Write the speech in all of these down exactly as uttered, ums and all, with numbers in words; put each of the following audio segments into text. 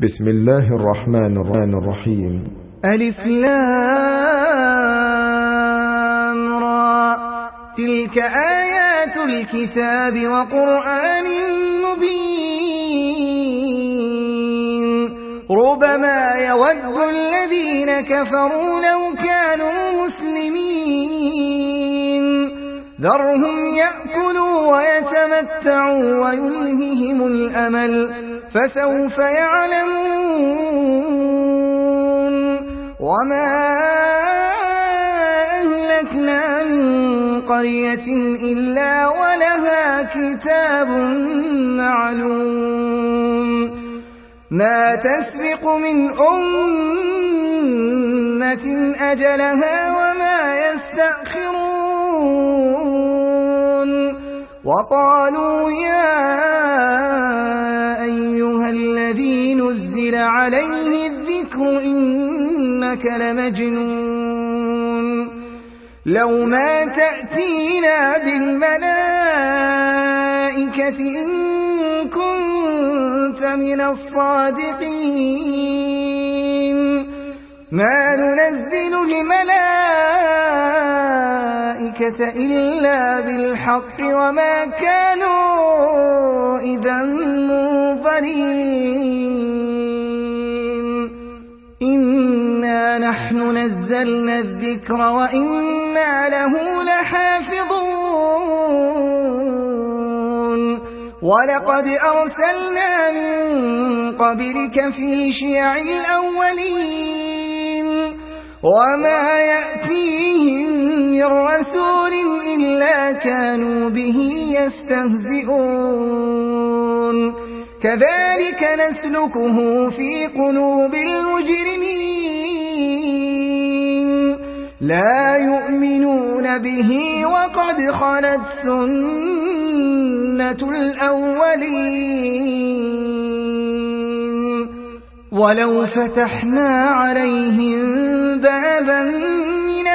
بسم الله الرحمن الرحيم. ألف لام را، تلك آيات الكتاب وقرآن مبين. ربما يود الذين كفروا لو كانوا مسلمين، ذرهم يأكلوا ويتمتعوا ويلههم الأمل، فسوف يعلمون. وما أهلكنا من قرية إلا ولها كتاب معلوم، ما تسبق من أمة أجلها وما يستأخرون. وقالوا يا أيها الذي نزل عليه الذكر إنك لمجنون، لو ما تأتينا بالملائكة إن كنت من الصادقين. ما ننزل الملائكة إلا بالحق وما كانوا إذا منظرين. إنا نحن نزلنا الذكر وإنا له لحافظون. ولقد أرسلنا من قبلك في شيع الأولين، وما يأتيهم من رسول إلا كانوا به يستهزئون. كذلك نسلكه في قلوب المجرمين، لا يؤمنون به وقد خلت سنة الأولين. ولو فتحنا عليهم بابا من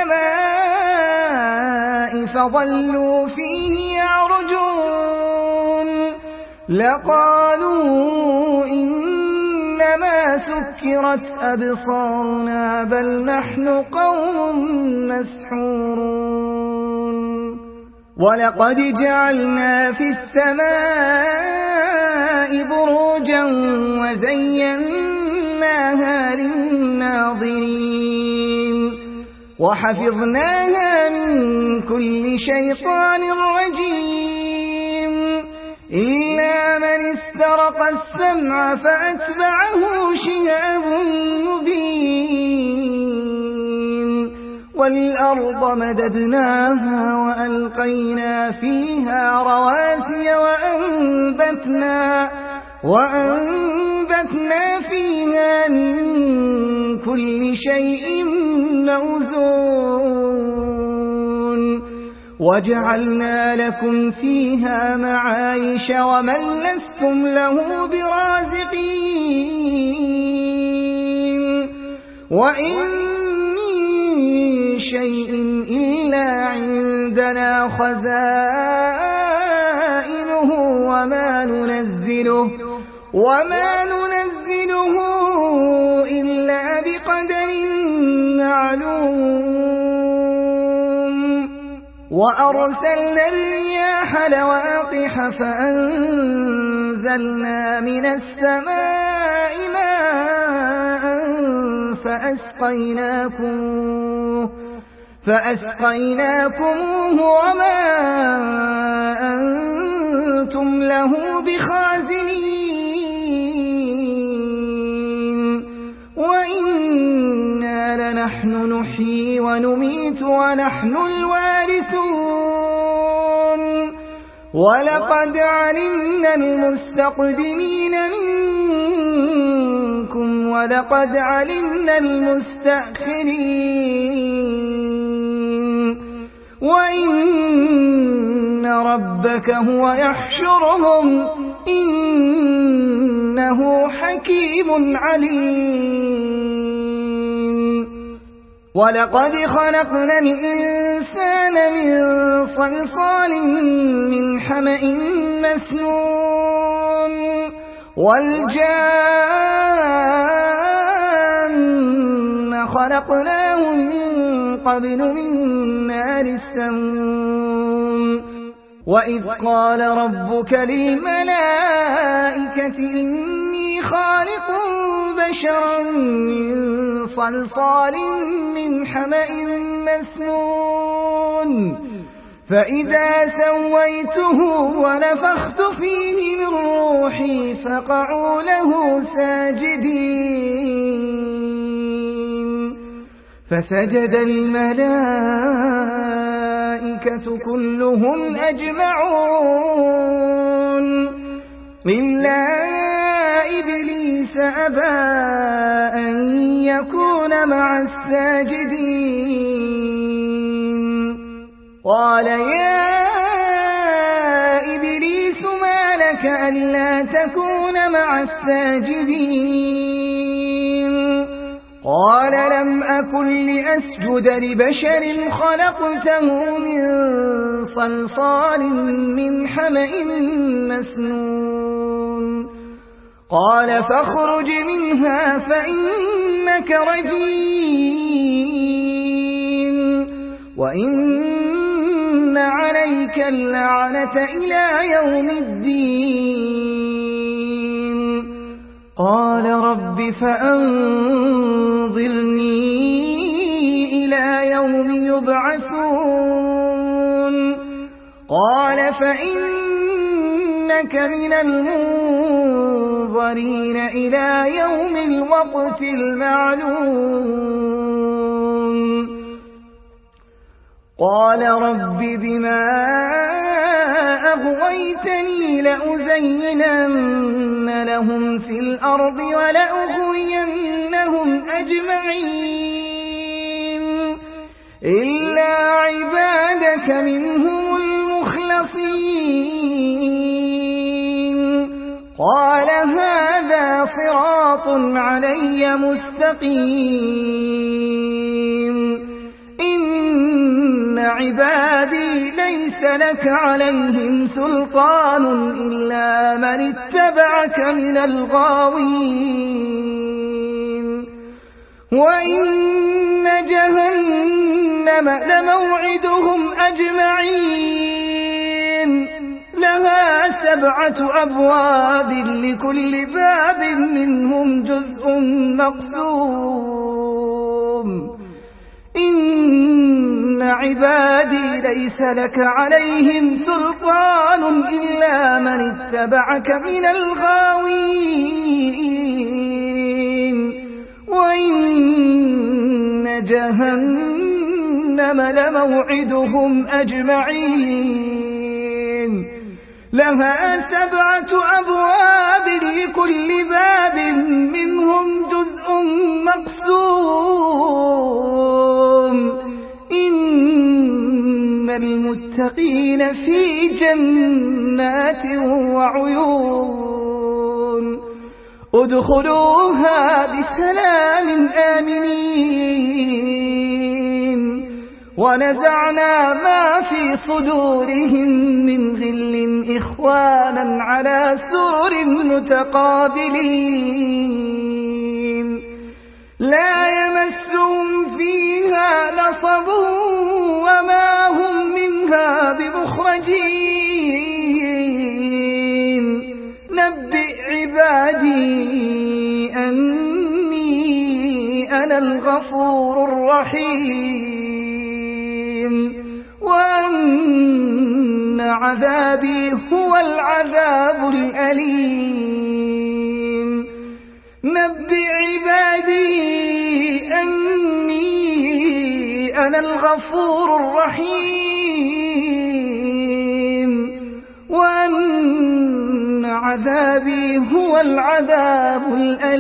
السماء فظلوا فيه يعرجون لقالوا إنما سكرت أبصارنا بل نحن قوم مسحورون. ولقد جعلنا في السماء بروجا وزيناها للناظرين، وحفظناها من كل شيطان رجيم، إلا من استرق السمع فأتبعه شهاب مبين. والأرض مددناها وألقينا فيها رواسي وأنبتنا, وأنبتنا فيها من كل شيء موزون, وجعلنا لكم فيها معايش ومن لستم له برازقين. وإن شيء إلا عندنا خزائنه وما ننزله وما ننزله إلا بقدر معلوم. وأرسلنا الرياح لواقح فأنزلنا من السماء ماء فأسقيناكم فأسقيناكموه وما أنتم له بخازنين. وإنا لنحن نحيي ونميت ونحن الوارثون. ولقد علمنا المستقدمين منكم ولقد علمنا المستأخرين. وإن ربك هو يحشرهم إنه حكيم عليم. ولقد خلقنا الإنسان من صلصال من حمأ مسنون والجان خلقناه من قبل من نار السموم وإذ قال ربك للملائكة إني خالق بشرا من صلصال من حمأ مسنون فإذا سويته ونفخت فيه من روحي فقعوا له ساجدين فسجد الملائكة كلهم أجمعون إلا إبليس أبى أن يكون مع الساجدين قال يا إبليس ما لك ألا تكون مع الساجدين قال لم أكن لأسجد لبشر خلقته من صلصال من حمأ مسنون قال فاخرج منها فإنك رجيم وإن عليك اللعنة إلى يوم الدين قال رب فأنظرني إلى يوم يبعثون قال فإنك من المنظرين إلى يوم الوقت المعلوم قال رب بما أغويتني لأزينن لهم في الأرض ولأغوينهم أجمعين إلا عبادك منهم المخلصين قال هذا صراط علي مستقيم إن عبادي ليس لك عليهم سلطان إلا من اتبعك من الغاوين وإن جهنم لموعدهم أجمعين لها سبعة أبواب لكل باب منهم جزء مقسوم إن عبادي ليس لك عليهم سلطان إلا من اتبعك من الغاوين وإن جهنم لموعدهم أجمعين لها سبعة أبواب لكل باب منهم جزء مقسوم إن المتقين في جنات وعيون ادخلوها بسلام آمنين ونزعنا ما في صدورهم من غل إخوانا على سرر متقابلين لا يمسهم فيها نصب وما هم منها بمخرجين نبئ عبادي أني أنا الغفور الرحيم وأن عذابي هو العذاب الأليم نبئ عبادي أني أنا الغفور الرحيم وأن عذابي هو العذاب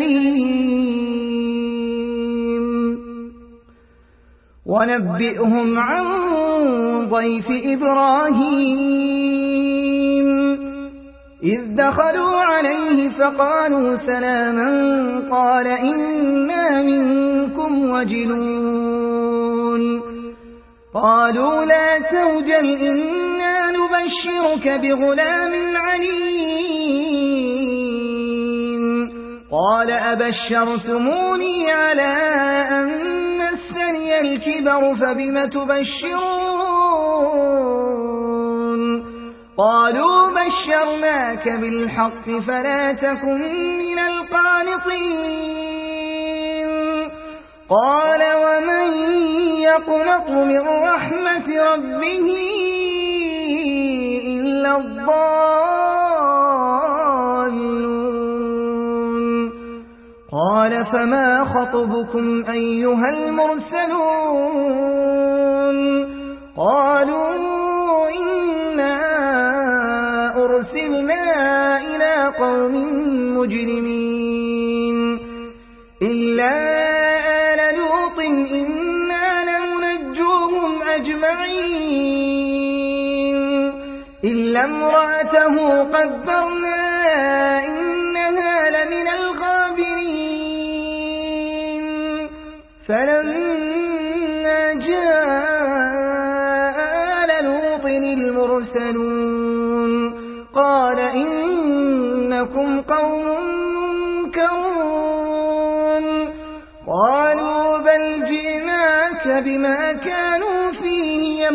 الأليم ونبئهم عن ضيف إبراهيم إذ دخلوا عليه فقالوا سلاما قال إنا منكم وجلون قالوا لا توجل إنا نبشرك بغلام عليم قال أبشرتموني على أن مسني الكبر فبم تبشرون قالوا بشرناك بالحق فلا تكن من القانطين قال ومن يقنط من رحمة ربه إلا الضالون قال فما خطبكم أيها المرسلون قالوا إنا أرسلنا إلى قوم مجرمين إلا آل لوط إنا لننجوهم أجمعين إلا امرأته قدرنا إنها لمن الغابرين فلما جاء آل لوط المرسلون قال إنكم قوم منكرون قالوا بل جئناك بما كانوا فيه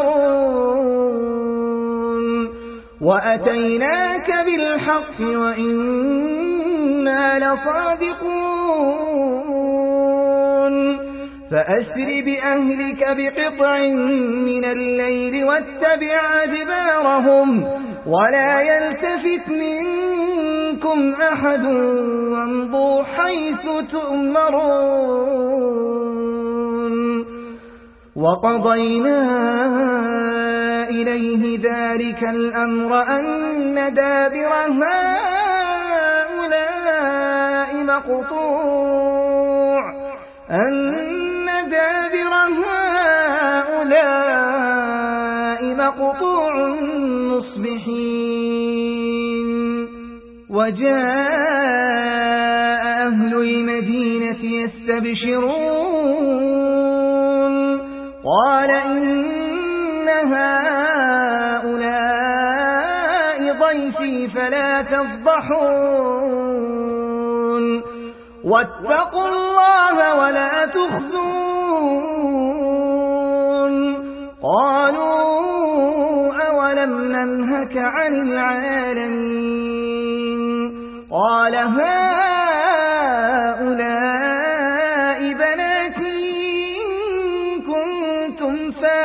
يمترون وأتيناك بالحق وإنا لصادقون فأسر بأهلك بقطع من الليل واتبع أدبارهم ولا يلتفت منكم أحد وامضوا حيث تؤمرون وقضينا إليه ذلك الأمر أن دابر هؤلاء مقطوع أن دابر هؤلاء مقطوع مصبحين وجاء أهل المدينة يستبشرون قال إن هؤلاء ضيفي فلا تفضحون واتقوا الله ولا تخزون قالوا أولم ننهك عن العالمين قال هؤلاء بناتي إن كنتم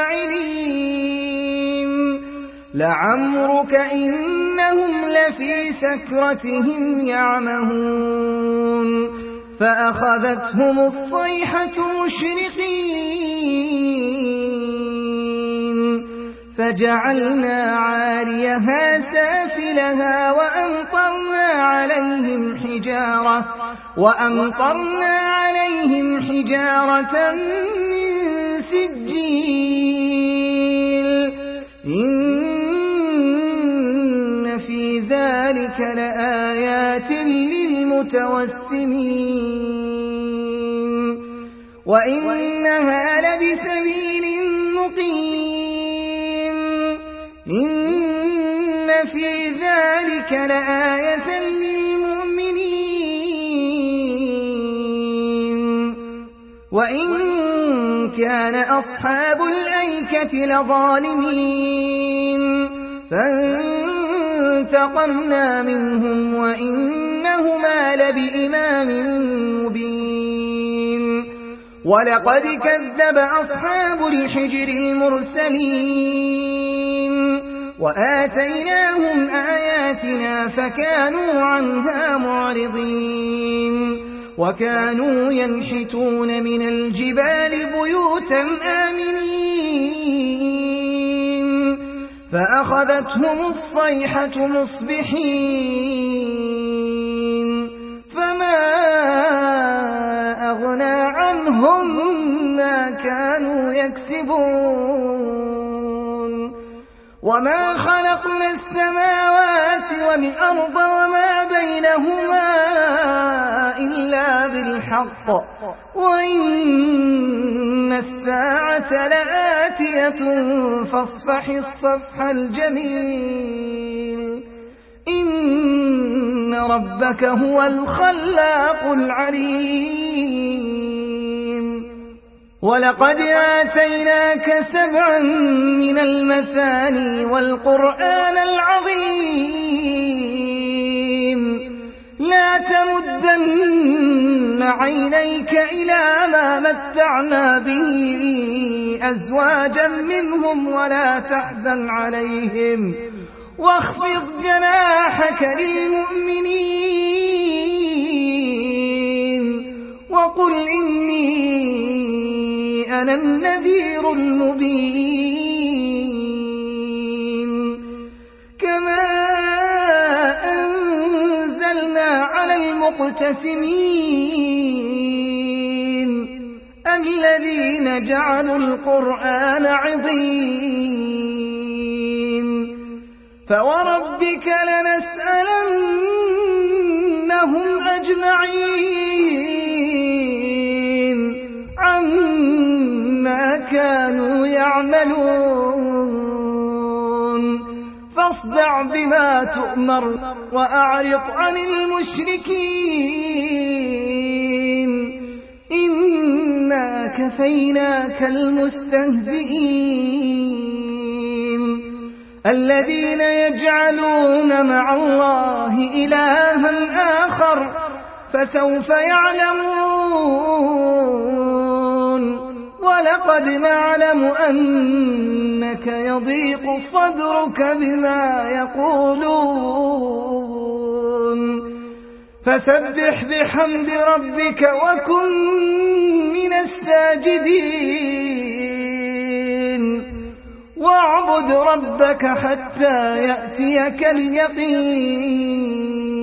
فاعلين لعمرك إنهم لفي سكرتهم يعمهون فأخذتهم الصيحة مشرقين فجعلنا عاليها سافلها وأمطرنا عليهم حجارة وأمطرنا عليهم حجارة من سجيل إن في ذلك لآيات للمتوسمين وإنها لبسبيل مقيم إن في ذلك لآية للمؤمنين وإن كان أصحاب الأيكة لظالمين فانتقمنا منهم وإنهما لبإمام مبين ولقد كذب أصحاب الحجر المرسلين وآتيناهم آياتنا فكانوا عنها معرضين وكانوا ينحتون من الجبال بيوتا آمنين فأخذتهم الصيحة مصبحين فما أغنى عنهم ما كانوا يكسبون وما خلقنا السماوات والأرض وما بينهما إلا بالحق وإن الساعة لآتية فاصفح الصفح الجميل إن إن ربك هو الخلاق العليم ولقد آتيناك سبعا من المثاني والقرآن العظيم لا تمدن عينيك إلى ما متعنا به أزواجا منهم ولا تحزن عليهم واخفض جناحك للمؤمنين وقل إني أنا النذير المبين كما أنزلنا على المقتسمين الذين جعلوا القرآن عظيم فوربك لنسألنهم أجمعين عما كانوا يعملون فاصدع بما تؤمر وأعرض عن المشركين إنا كفيناك المستهزئين الذين يجعلون مع الله إلها آخر فسوف يعلمون ولقد نعلم أنك يضيق صدرك بما يقولون فسبح بحمد ربك وكن من الساجدين واعبد ربك حتى يأتيك اليقين. واعبد ربك حتى يأتيك اليقين.